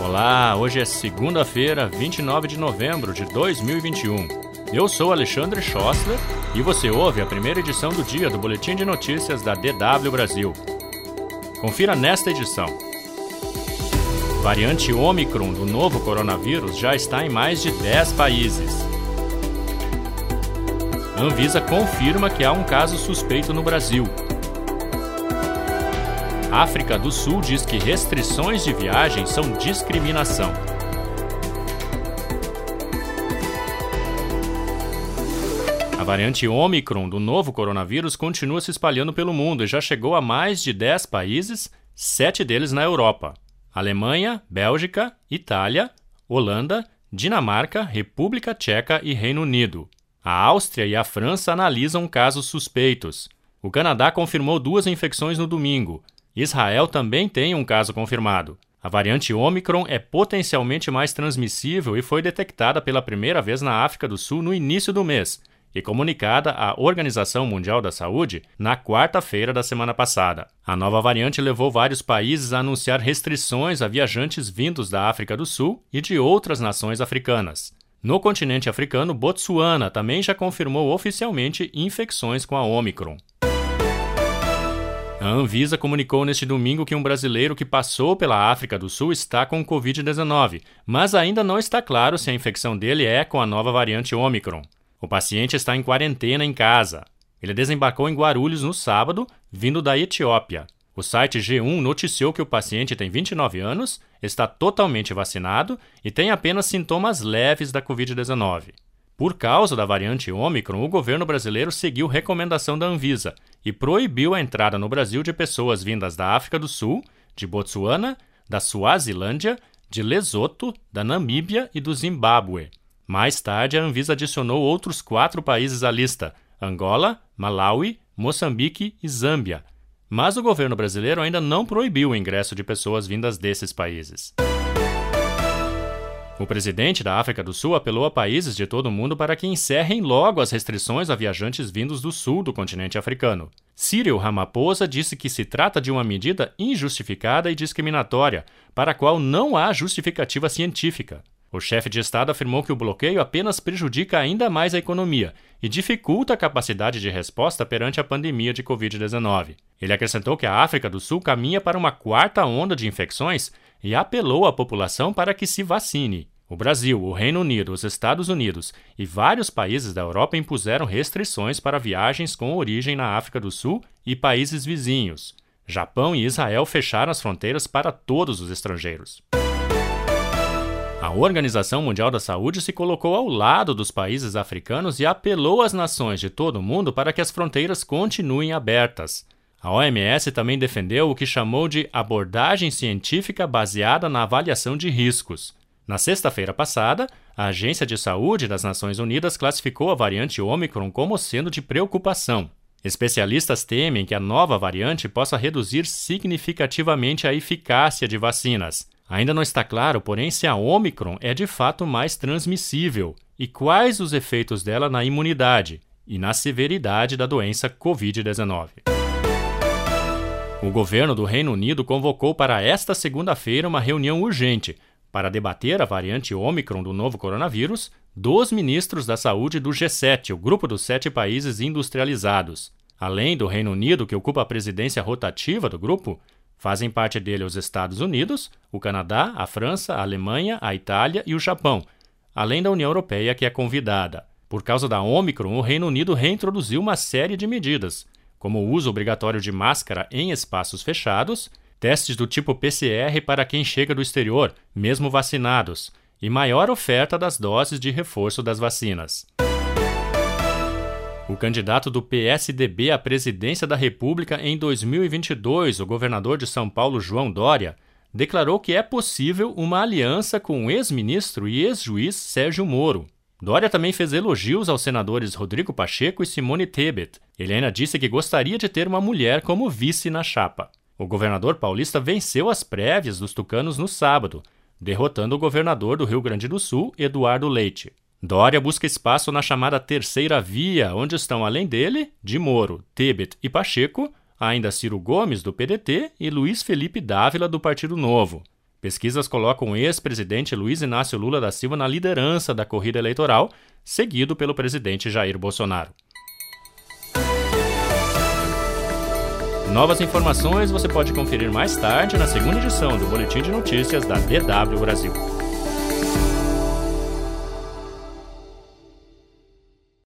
Olá, hoje é segunda-feira, 29 de novembro de 2021. Eu sou Alexandre Schossler e você ouve a primeira edição do dia do Boletim de Notícias da DW Brasil. Confira nesta edição. Variante Ômicron do novo coronavírus já está em mais de 10 países. Anvisa confirma que há um caso suspeito no Brasil. África do Sul diz que restrições de viagem são discriminação. A variante Ômicron do novo coronavírus continua se espalhando pelo mundo e já chegou a mais de 10 países, 7 deles na Europa: Alemanha, Bélgica, Itália, Holanda, Dinamarca, República Tcheca e Reino Unido. A Áustria e a França analisam casos suspeitos. O Canadá confirmou 2 infecções no domingo. Israel também tem um caso confirmado. A variante Ômicron é potencialmente mais transmissível e foi detectada pela primeira vez na África do Sul no início do mês e comunicada à Organização Mundial da Saúde na quarta-feira da semana passada. A nova variante levou vários países a anunciar restrições a viajantes vindos da África do Sul e de outras nações africanas. No continente africano, Botsuana também já confirmou oficialmente infecções com a Ômicron. A Anvisa comunicou neste domingo que um brasileiro que passou pela África do Sul está com Covid-19, mas ainda não está claro se a infecção dele é com a nova variante Ômicron. O paciente está em quarentena em casa. Ele desembarcou em Guarulhos no sábado, vindo da Etiópia. O site G1 noticiou que o paciente tem 29 anos, está totalmente vacinado e tem apenas sintomas leves da Covid-19. Por causa da variante Ômicron, o governo brasileiro seguiu recomendação da Anvisa e proibiu a entrada no Brasil de pessoas vindas da África do Sul, de Botsuana, da Suazilândia, de Lesoto, da Namíbia e do Zimbábue. Mais tarde, a Anvisa adicionou outros 4 países à lista: Angola, Malawi, Moçambique e Zâmbia. Mas o governo brasileiro ainda não proibiu o ingresso de pessoas vindas desses países. O presidente da África do Sul apelou a países de todo o mundo para que encerrem logo as restrições a viajantes vindos do sul do continente africano. Cyril Ramaphosa disse que se trata de uma medida injustificada e discriminatória, para a qual não há justificativa científica. O chefe de Estado afirmou que o bloqueio apenas prejudica ainda mais a economia e dificulta a capacidade de resposta perante a pandemia de Covid-19. Ele acrescentou que a África do Sul caminha para uma 4ª onda de infecções e apelou à população para que se vacine. O Brasil, o Reino Unido, os Estados Unidos e vários países da Europa impuseram restrições para viagens com origem na África do Sul e países vizinhos. Japão e Israel fecharam as fronteiras para todos os estrangeiros. A Organização Mundial da Saúde se colocou ao lado dos países africanos e apelou às nações de todo o mundo para que as fronteiras continuem abertas. A OMS também defendeu o que chamou de abordagem científica baseada na avaliação de riscos. Na sexta-feira passada, a Agência de Saúde das Nações Unidas classificou a variante Ômicron como sendo de preocupação. Especialistas temem que a nova variante possa reduzir significativamente a eficácia de vacinas. Ainda não está claro, porém, se a Ômicron é de fato mais transmissível e quais os efeitos dela na imunidade e na severidade da doença Covid-19. O governo do Reino Unido convocou para esta segunda-feira uma reunião urgente para debater a variante Ômicron do novo coronavírus dos ministros da saúde do G7, o grupo dos 7 países industrializados. Além do Reino Unido, que ocupa a presidência rotativa do grupo, fazem parte dele os Estados Unidos, o Canadá, a França, a Alemanha, a Itália e o Japão, além da União Europeia, que é convidada. Por causa da Ômicron, o Reino Unido reintroduziu uma série de medidas, como o uso obrigatório de máscara em espaços fechados, testes do tipo PCR para quem chega do exterior, mesmo vacinados, e maior oferta das doses de reforço das vacinas. O candidato do PSDB à presidência da República em 2022, o governador de São Paulo, João Dória, declarou que é possível uma aliança com o ex-ministro e ex-juiz Sérgio Moro. Dória também fez elogios aos senadores Rodrigo Pacheco e Simone Tebet. Ele ainda disse que gostaria de ter uma mulher como vice na chapa. O governador paulista venceu as prévias dos tucanos no sábado, derrotando o governador do Rio Grande do Sul, Eduardo Leite. Dória busca espaço na chamada terceira via, onde estão, além dele, de Moro, Tebet e Pacheco, ainda Ciro Gomes, do PDT, e Luiz Felipe Dávila, do Partido Novo. Pesquisas colocam o ex-presidente Luiz Inácio Lula da Silva na liderança da corrida eleitoral, seguido pelo presidente Jair Bolsonaro. Novas informações você pode conferir mais tarde na segunda edição do Boletim de Notícias da DW Brasil.